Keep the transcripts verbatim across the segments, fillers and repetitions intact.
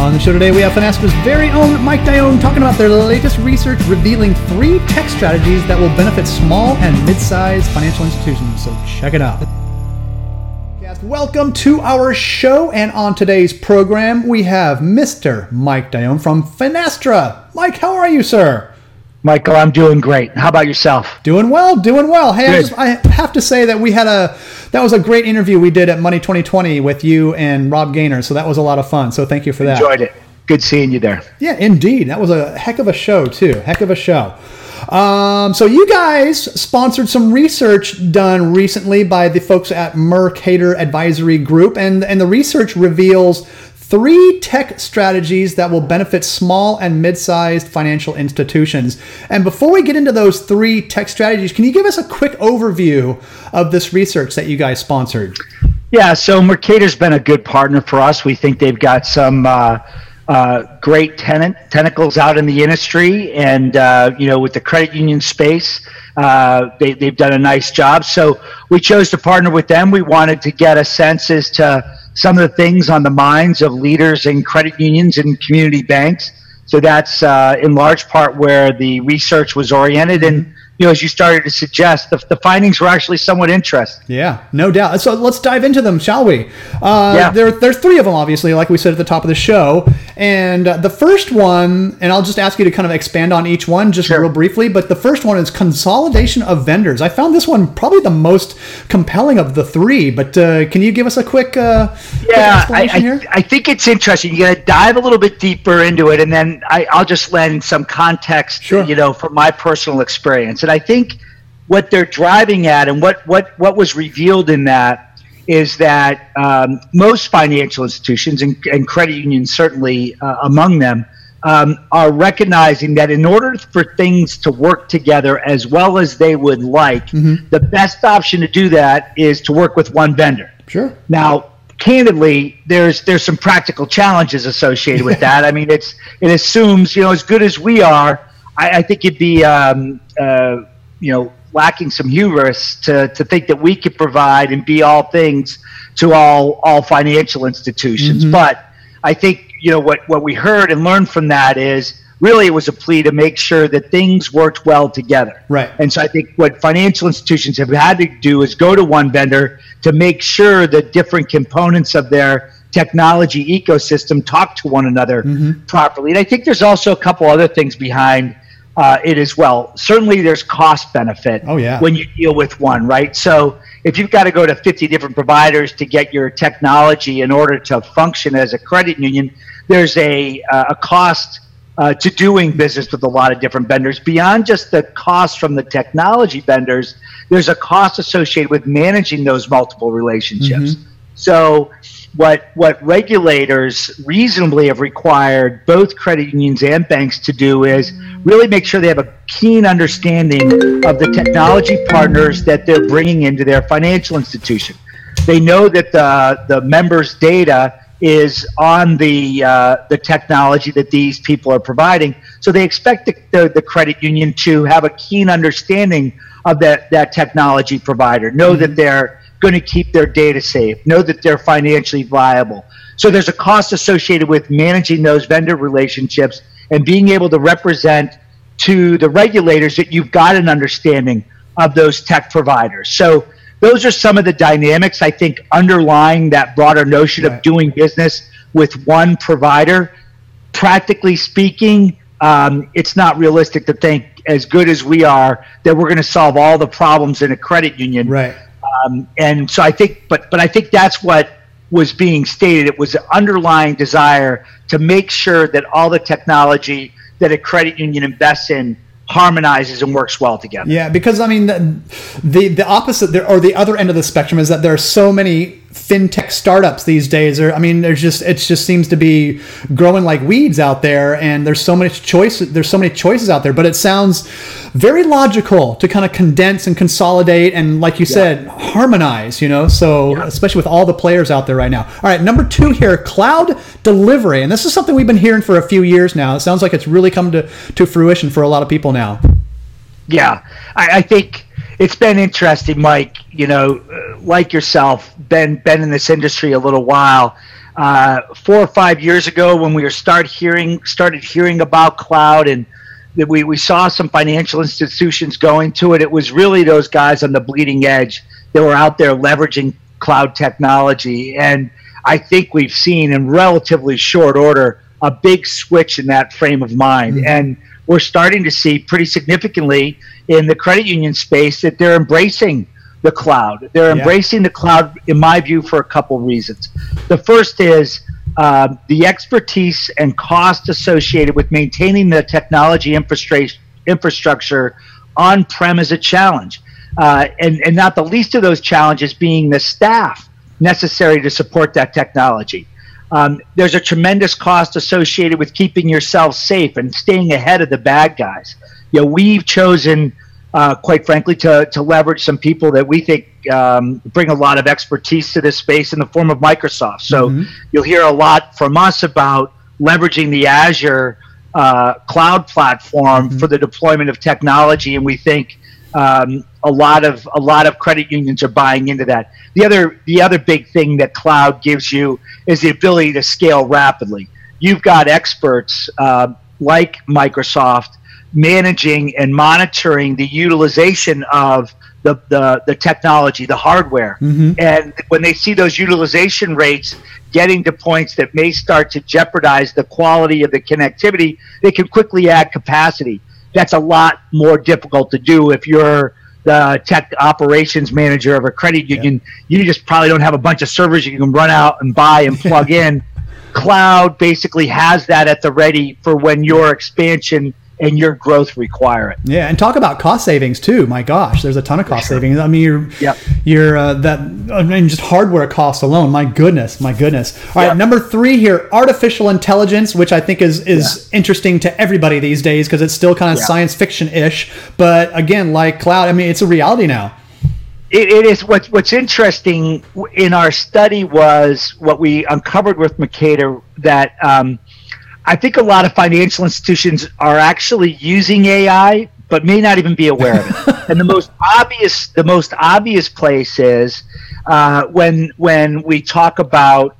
On the show today, we have Fenestra's very own Mike Dione talking about their latest research revealing three tech strategies that will benefit small and mid-sized financial institutions. So check it out. Welcome to our show, and on today's program, we have Mister Mike Dione from Fenestra. Mike, how are you, sir? Michael, I'm doing great. How about yourself? Doing well, doing well. Hey, I, just, I have to say that we had a, that was a great interview we did at Money twenty twenty with you and Rob Gaynor, so that was a lot of fun. So thank you for that. Enjoyed it. Good seeing you there. Yeah, indeed. That was a heck of a show, too. Heck of a show. Um, so you guys sponsored some research done recently by the folks at Mercator Advisory Group, and, and the research reveals three tech strategies that will benefit small and mid-sized financial institutions. And before we get into those three tech strategies, can you give us a quick overview of this research that you guys sponsored? Yeah, so Mercator's been a good partner for us. We think they've got some uh, uh, great tenant tentacles out in the industry, and uh, you know, with the credit union space, uh, they, they've done a nice job. So we chose to partner with them. We wanted to get a sense as to some of the things on the minds of leaders in credit unions and community banks. So that's uh, in large part where the research was oriented. And, you know, as you started to suggest, the, the findings were actually somewhat interesting. Yeah, no doubt. So let's dive into them, shall we? Uh, yeah. There, there's three of them, obviously, like we said at the top of the show. And uh, the first one, and I'll just ask you to kind of expand on each one just sure. real briefly, but the first one is consolidation of vendors. I found this one probably the most compelling of the three, but uh, can you give us a quick, uh, yeah, quick explanation I, I, here? I think it's interesting. You got to dive a little bit deeper into it, and then I, I'll just lend some context, sure. you know, from my personal experience. And I think what they're driving at, and what, what, what was revealed in that, is that um, most financial institutions, and, and credit unions certainly uh, among them, um, are recognizing that in order for things to work together as well as they would like, mm-hmm. the best option to do that is to work with one vendor. Sure. Now, candidly, there's there's some practical challenges associated with that. I mean, it's it assumes, you know, as good as we are, I, I think it'd be, um, uh, you know, lacking some hubris to, to think that we could provide and be all things to all all financial institutions. Mm-hmm. But I think, you know, what, what we heard and learned from that is really it was a plea to make sure that things worked well together. Right. And so I think what financial institutions have had to do is go to one vendor to make sure that different components of their technology ecosystem talk to one another mm-hmm. properly. And I think there's also a couple other things behind Uh, it as well. Certainly there's cost benefit oh, yeah. when you deal with one, right? So if you've got to go to fifty different providers to get your technology in order to function as a credit union, there's a, uh, a cost uh, to doing business with a lot of different vendors. Beyond just the cost from the technology vendors, there's a cost associated with managing those multiple relationships. Mm-hmm. So what what regulators reasonably have required both credit unions and banks to do is really make sure they have a keen understanding of the technology partners that they're bringing into their financial institution. They know that the the members' data is on the uh, the technology that these people are providing, so they expect the, the, the credit union to have a keen understanding of that that technology provider, know mm-hmm. that they're going to keep their data safe, know that they're financially viable. So there's a cost associated with managing those vendor relationships and being able to represent to the regulators that you've got an understanding of those tech providers. So those are some of the dynamics, I think, underlying that broader notion right. of doing business with one provider. Practically speaking, um, it's not realistic to think, as good as we are, that we're going to solve all the problems in a credit union. Right. Um, and so I think, but but I think that's what was being stated. It was an underlying desire to make sure that all the technology that a credit union invests in harmonizes and works well together. Yeah, because I mean, the the, the opposite there, or the other end of the spectrum is that there are so many fintech startups these days. Or I mean, there's just it just seems to be growing like weeds out there, and there's so much choice. There's so many choices out there. But it sounds very logical to kind of condense and consolidate, and like you yeah. said, harmonize. You know, so yeah. especially with all the players out there right now. All right, number two here, cloud delivery, and this is something we've been hearing for a few years now. It sounds like it's really come to to fruition for a lot of people now. Yeah, I, I think it's been interesting, Mike. You know, like yourself, been been in this industry a little while. uh, four or five years ago when we were start hearing started hearing about cloud and that we, we saw some financial institutions going to it, it was really those guys on the bleeding edge that were out there leveraging cloud technology. And I think we've seen in relatively short order a big switch in that frame of mind. Mm-hmm. And we're starting to see pretty significantly in the credit union space that they're embracing the cloud. They're yeah. embracing the cloud, in my view, for a couple reasons. The first is uh, the expertise and cost associated with maintaining the technology infrastructure infrastructure on-prem is a challenge. Uh, and, and not the least of those challenges being the staff necessary to support that technology. Um, there's a tremendous cost associated with keeping yourself safe and staying ahead of the bad guys. You know, we've chosen, uh, quite frankly, to, to leverage some people that we think um, bring a lot of expertise to this space in the form of Microsoft. So mm-hmm. you'll hear a lot from us about leveraging the Azure uh, cloud platform mm-hmm. for the deployment of technology, and we think um, a lot of a lot of credit unions are buying into that. The other the other big thing that cloud gives you is the ability to scale rapidly. You've got experts uh, like Microsoft managing and monitoring the utilization of the the, the technology, the hardware, mm-hmm. and when they see those utilization rates getting to points that may start to jeopardize the quality of the connectivity, they can quickly add capacity. That's a lot more difficult to do if you're the tech operations manager of a credit union. Yeah. You just probably don't have a bunch of servers you can run out and buy and plug in. Cloud basically has that at the ready for when your expansion and your growth require it. Yeah, and talk about cost savings too. My gosh, there's a ton of cost sure. savings. I mean, you're, yep. you're uh, that. I mean, just hardware costs alone. My goodness, my goodness. All yep. right, number three here, artificial intelligence, which I think is is yeah. interesting to everybody these days because it's still kind of yeah. science fiction-ish. But again, like cloud, I mean, it's a reality now. It, it is. What's what's interesting in our study was what we uncovered with Mercator that. Um, I think a lot of financial institutions are actually using A I, but may not even be aware of it. And the most obvious, the most obvious place is uh, when when we talk about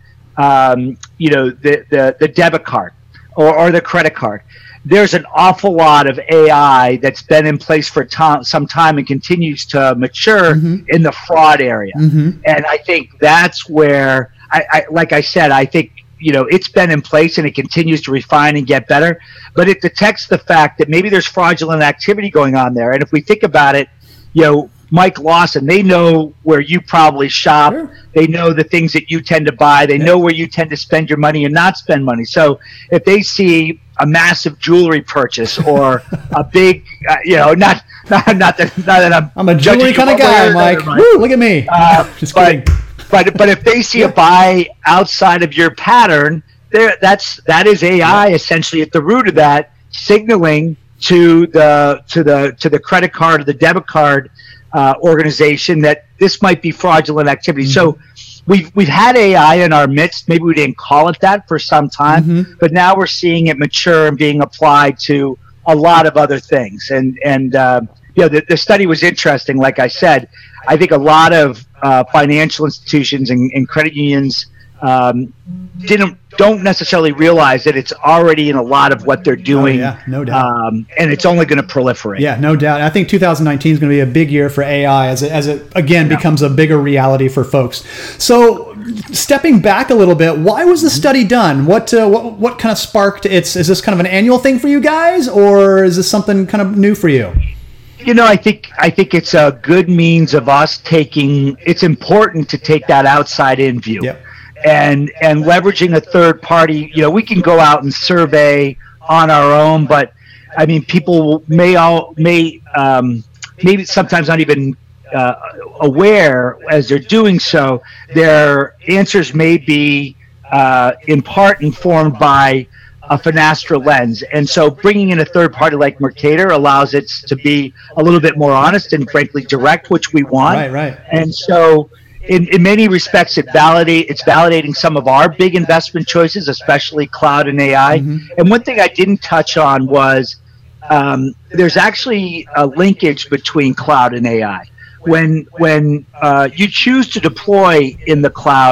um, you know the, the the debit card or, or the credit card. There's an awful lot of A I that's been in place for to- some time and continues to mature mm-hmm. in the fraud area. Mm-hmm. And I think that's where, I, I like I said, I think. You know, it's been in place and it continues to refine and get better, but it detects the fact that maybe there's fraudulent activity going on there. And if we think about it, you know, Mike Lawson, they know where you probably shop. Sure. They know the things that you tend to buy. They yeah. know where you tend to spend your money and not spend money. So if they see a massive jewelry purchase or a big, uh, you know, not not not that, not that I'm, I'm a jewelry kind of guy, Mike. Woo, look at me. Uh, Just but, kidding. But but if they see a buy outside of your pattern, there that's that is A I essentially at the root of that, signaling to the to the to the credit card or the debit card uh, organization that this might be fraudulent activity. Mm-hmm. So we've we've had A I in our midst. Maybe we didn't call it that for some time, mm-hmm. but now we're seeing it mature and being applied to a lot of other things. And and uh, you know the, the study was interesting. Like I said, I think a lot of Uh, financial institutions and, and credit unions um, didn't don't necessarily realize that it's already in a lot of what they're doing. Oh, yeah, no doubt. Um, and it's only going to proliferate. Yeah, no doubt. I think two thousand nineteen is going to be a big year for A I as it, as it again yeah. becomes a bigger reality for folks. So, stepping back a little bit, why was the study done? What uh, what what kind of sparked its? Is this kind of an annual thing for you guys, or is this something kind of new for you? You know, I think I think it's a good means of us taking. It's important to take that outside in view, yep. and and leveraging a third party. You know, we can go out and survey on our own, but I mean, people may all may um, maybe sometimes not even uh, aware as they're doing so. Their answers may be uh, in part informed by a Finastra lens. And so bringing in a third party like Mercator allows it to be a little bit more honest and frankly direct, which we want. Right, right. And so in, in many respects, it validate it's validating some of our big investment choices, especially cloud and A I. Mm-hmm. And one thing I didn't touch on was um, there's actually a linkage between cloud and A I. When when uh, you choose to deploy in the cloud,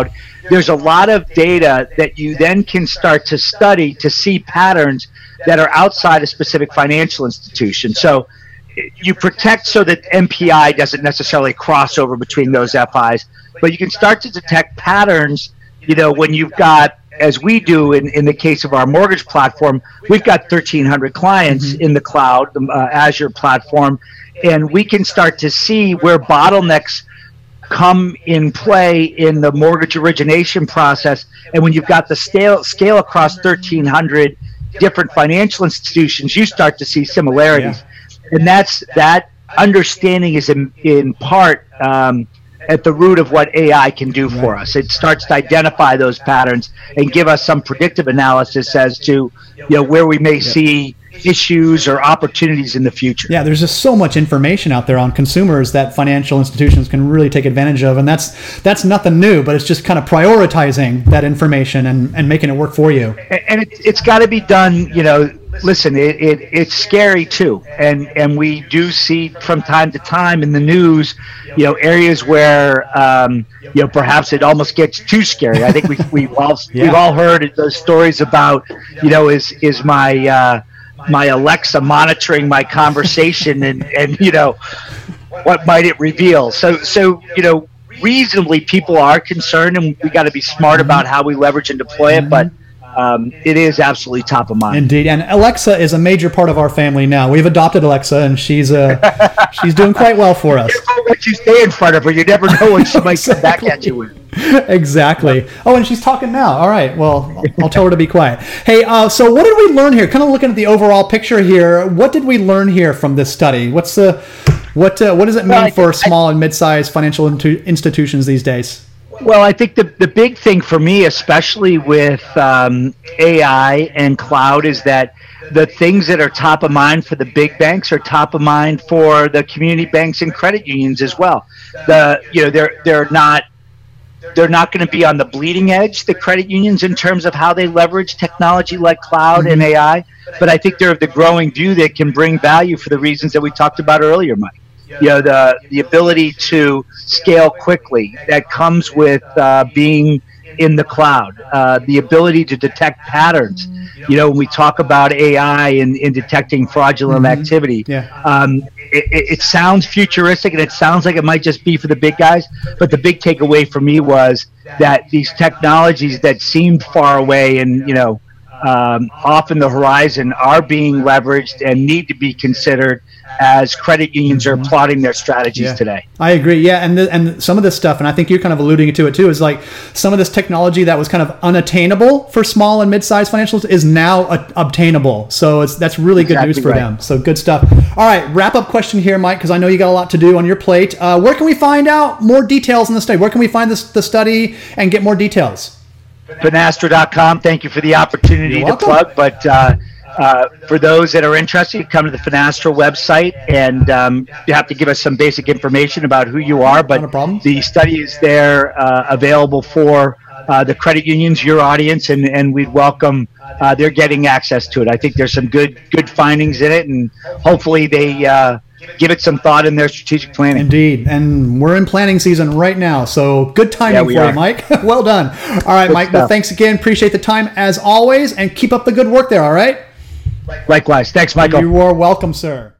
there's a lot of data that you then can start to study to see patterns that are outside a specific financial institution. So you protect so that M P I doesn't necessarily cross over between those F Is, but you can start to detect patterns, you know, when you've got, as we do in, in the case of our mortgage platform, we've got thirteen hundred clients mm-hmm. in the cloud, the uh, Azure platform, and we can start to see where bottlenecks come in play in the mortgage origination process. And when you've got the scale, scale across thirteen hundred different financial institutions, you start to see similarities. Yeah. And that's that understanding is in, in part um, at the root of what A I can do for us. It starts to identify those patterns and give us some predictive analysis as to, you know, where we may yeah. see issues or opportunities in the future. Yeah, there's just so much information out there on consumers that financial institutions can really take advantage of, and that's that's nothing new, but it's just kind of prioritizing that information and, and making it work for you. And, and it, it's got to be done, you know, listen, it, it it's scary too, and and we do see from time to time in the news, you know, areas where um, you know, perhaps it almost gets too scary. I think we we've all yeah. we've all heard those stories about, you know, is is my uh, my Alexa monitoring my conversation, and and you know, what might it reveal? So so you know, reasonably people are concerned, and we got to be smart about how we leverage and deploy it, but. Um, it is absolutely top of mind. Indeed, and Alexa is a major part of our family now. We've adopted Alexa, and she's uh, she's doing quite well for us. Careful what you stay in front of her. You never know when she might come back at you with. Exactly. Oh, and she's talking now. All right. Well, I'll tell her to be quiet. Hey, uh, so what did we learn here? Kind of looking at the overall picture here. What did we learn here from this study? What's the what uh, what does it mean well, for small and mid-sized financial institutions these days? Well, I think the the big thing for me, especially with um, A I and cloud, is that the things that are top of mind for the big banks are top of mind for the community banks and credit unions as well. The you know they're they're not they're not going to be on the bleeding edge, the credit unions, in terms of how they leverage technology like cloud and A I. But I think they're of the growing view that can bring value for the reasons that we talked about earlier, Mike. You know, the the ability to scale quickly that comes with uh, being in the cloud, uh, the ability to detect patterns. You know, when we talk about A I in, in detecting fraudulent mm-hmm. activity, yeah. um, it, it sounds futuristic and it sounds like it might just be for the big guys. But the big takeaway for me was that these technologies that seemed far away and, you know, um, off in the horizon are being leveraged and need to be considered as credit unions are plotting their strategies yeah. today. I agree. Yeah, and the, and some of this stuff, and I think you're kind of alluding to it too, is like some of this technology that was kind of unattainable for small and mid-sized financials is now uh, obtainable. So it's that's really exactly good news for right. them. So good stuff. All right, wrap up question here, Mike, because I know you got a lot to do on your plate. Uh, where can we find out more details on the study? Where can we find this, the study and get more details? Finastra dot com. Thank you for the opportunity to plug, but. Uh, Uh, for those that are interested, come to the Finastra website, and um, you have to give us some basic information about who you are. But the study is there, uh, available for uh, the credit unions, your audience, and, and we'd welcome uh, they're getting access to it. I think there's some good good findings in it, and hopefully they uh, give it some thought in their strategic planning. Indeed, and we're in planning season right now, so good timing yeah, for are. you, Mike. Well done. All right, good Mike. Stuff. Well, thanks again. Appreciate the time as always, and keep up the good work there. All right. Likewise. Thanks, Michael. You are welcome, sir.